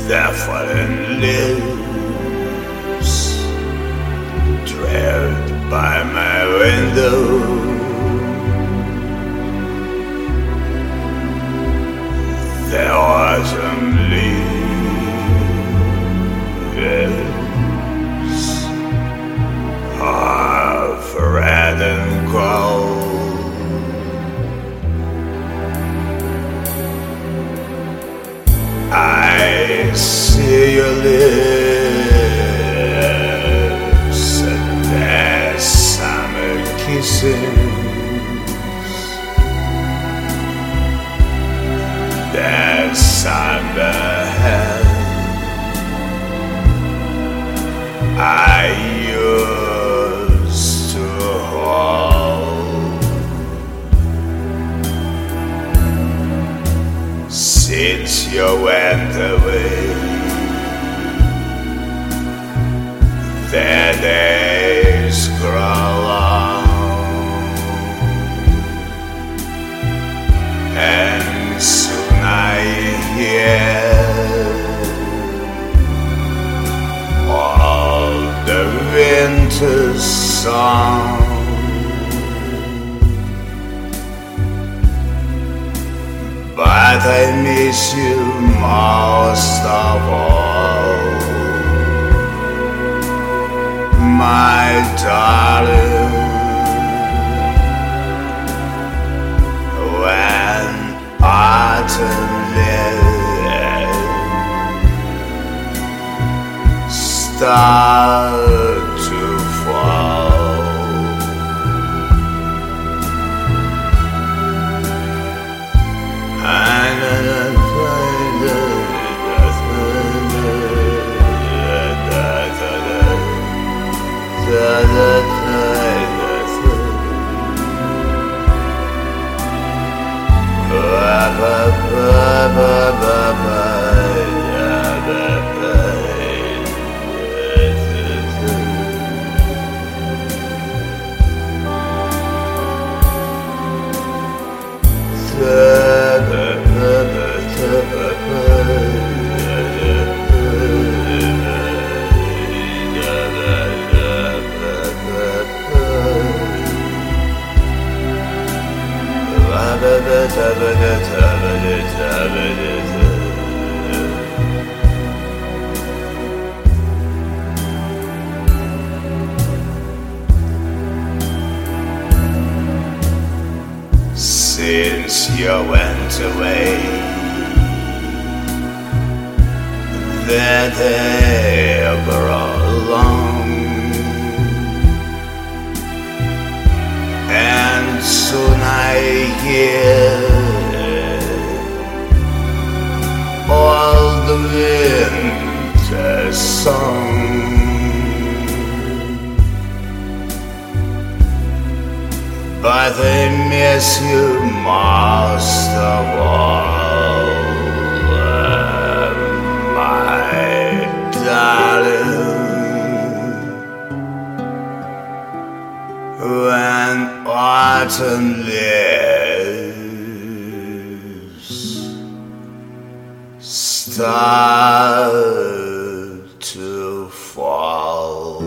The fallen leaves trailed by my window. The autumn leaves half red and gold. I see your lips and their summer kisses, their summer hand I used to hold. Since you went away, the days grow long, and soon I hear all the winter's song. But I miss you most of all, my darling. When autumn leaves start to fall, since you went away, the day grow long, and soon I hear all the winter song. But I miss you most of all, my darling. When autumn leaves start to fall.